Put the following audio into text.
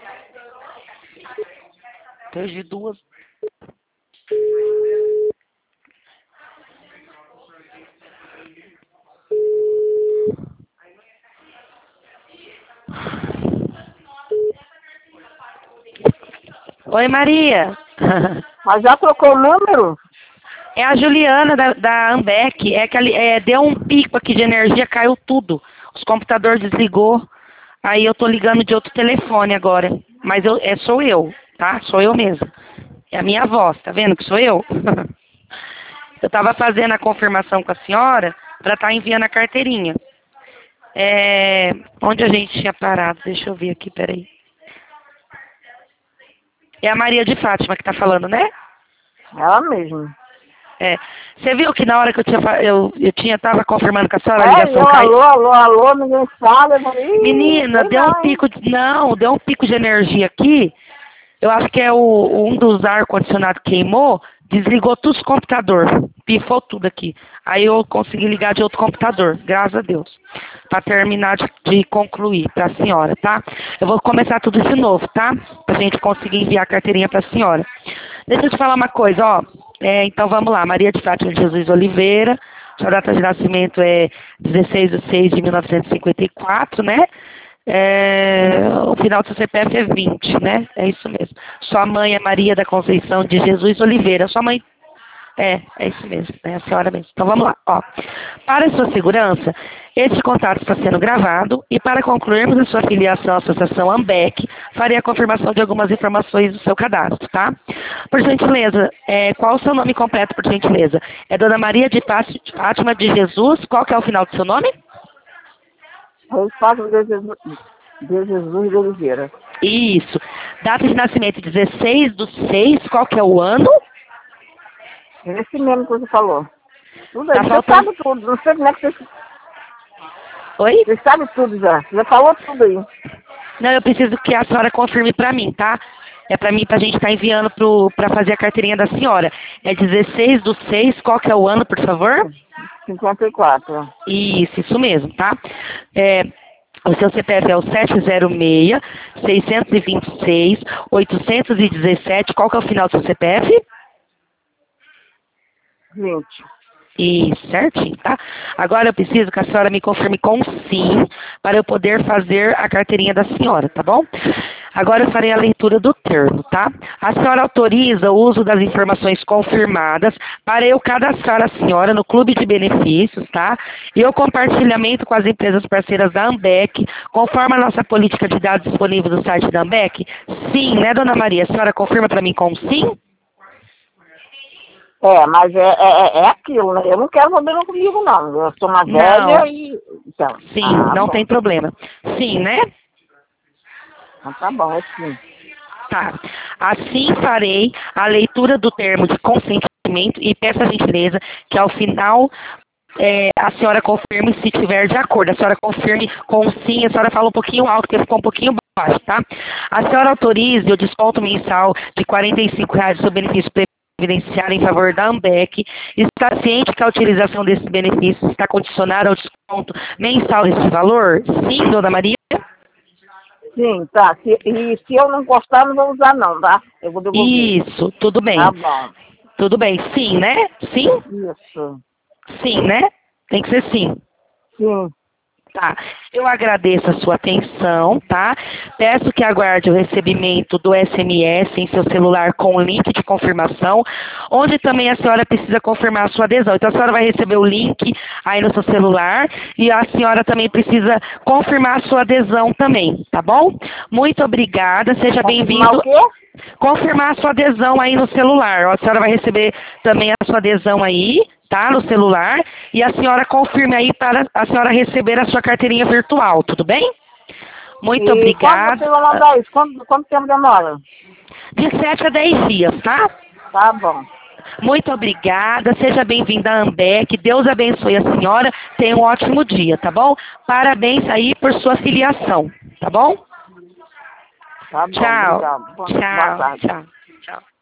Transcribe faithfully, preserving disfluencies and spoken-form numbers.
Perdi duas. Oi, Maria. Mas já trocou o número? É a Juliana da, da Ambec. É que ali, é, deu um pico aqui de energia, caiu tudo. Os computadores desligou. Aí eu tô ligando de outro telefone agora. Mas eu, é, sou eu, tá? Sou eu mesmo. É a minha voz, tá vendo que sou eu? Eu tava fazendo a confirmação com a senhora para estar enviando a carteirinha. É, onde a gente tinha parado? Deixa eu ver aqui, peraí. É a Maria de Fátima que tá falando, né? Ela mesma. É. Você viu que na hora que eu tinha, fa- eu, eu tinha, tava confirmando com a senhora, a É, ligação eu, caiu. alô, alô, alô, ninguém fala. Eu falei, ih, Menina, sei deu um não, hein? pico de, não, deu um pico de energia aqui. Eu acho que é o, um dos ar-condicionado queimou, desligou todos os computadores, pifou tudo aqui. Aí eu consegui ligar de outro computador, graças a Deus, para terminar de, de concluir para a senhora, tá? Eu vou começar tudo de novo, tá? Pra gente conseguir enviar a carteirinha para a senhora. Deixa eu te falar uma coisa, ó. É, então vamos lá, Maria de Fátima de Jesus Oliveira, sua data de nascimento é dezesseis de seis de mil novecentos e cinquenta e quatro, né? É, o final do seu C P F é vinte, né? É isso mesmo. Sua mãe é Maria da Conceição de Jesus Oliveira. Sua mãe. É, é isso mesmo, é a senhora mesmo. Então vamos lá, ó. Para a sua segurança, este contato está sendo gravado e para concluirmos a sua filiação à Associação Ambec, farei a confirmação de algumas informações do seu cadastro, tá? Por gentileza, é, qual o seu nome completo, por gentileza? É Dona Maria de Fáti- Fátima de Jesus, qual que é o final do seu nome? Reis Fátima de Jesus, de Jesus de Oliveira. Isso. Data de nascimento dezesseis do seis, qual que é o ano? Esse mesmo que você falou. Tudo aí, Tá você faltando. sabe tudo. Não sei como é que você, Oi? você sabe tudo já. Você já falou tudo aí. Não, eu preciso que a senhora confirme pra mim, tá? É pra mim, pra gente estar enviando pro, pra fazer a carteirinha da senhora. É dezesseis do seis, qual que é o ano, por favor? cinquenta e quatro. Isso, isso mesmo, tá? É, o seu C P F é o sete zero seis, seiscentos e vinte e seis, oitocentos e dezessete. Qual que é o final do seu C P F? vinte. Isso, certinho, tá? Agora eu preciso que a senhora me confirme com sim, para eu poder fazer a carteirinha da senhora, tá bom? Agora eu farei a leitura do termo, tá? A senhora autoriza o uso das informações confirmadas para eu cadastrar a senhora no clube de benefícios, tá? E o compartilhamento com as empresas parceiras da Ambec, conforme a nossa política de dados disponível no site da Ambec? Sim, né, dona Maria? A senhora confirma para mim com sim? É, mas é, é, é aquilo, né? Eu não quero problema comigo, não. Eu sou uma velha Não. e... Então, Sim, ah, não bom. tem problema. Sim, né? Então tá bom, é sim. Tá. Assim farei a leitura do termo de consentimento e peço a gentileza que ao final é, a senhora confirme se estiver de acordo. A senhora confirme com sim, a senhora fala um pouquinho alto, porque ficou um pouquinho baixo, tá? A senhora autorize o desconto mensal de quarenta e cinco reais do seu benefício previdenciário em favor da Ambec. Está ciente que a utilização desses benefícios está condicionada ao desconto mensal desse valor? Sim, dona Maria? Sim, tá. Se, e se eu não gostar, não vou usar não, tá? Eu vou devolver. Isso, tudo Tá bem. bom. Tudo bem, sim, né? Sim? Isso. Sim, né? Tem que ser sim. Sim. Tá. Eu agradeço a sua atenção, tá? Peço que aguarde o recebimento do S M S em seu celular com o link de confirmação, onde também a senhora precisa confirmar a sua adesão. Então a senhora vai receber o link aí no seu celular e a senhora também precisa confirmar a sua adesão também, tá bom? Muito obrigada, seja Confirmar o bem-vindo. quê? Confirmar a sua adesão aí no celular. Ó, a senhora vai receber também a sua adesão aí, tá? No celular. E a senhora confirme aí para a senhora receber a sua carteirinha virtual, tudo bem? Muito E quando você obrigada. vai mandar isso? Quanto, quanto tempo demora? De sete a dez dias, tá? Tá bom. Muito obrigada. Seja bem-vinda à Ambec. Deus abençoe a senhora. Tenha um ótimo dia, tá bom? Parabéns aí por sua filiação, tá bom? Tá bom, Tchau. obrigado. Boa boa Tchau. tarde. Tchau. Tchau.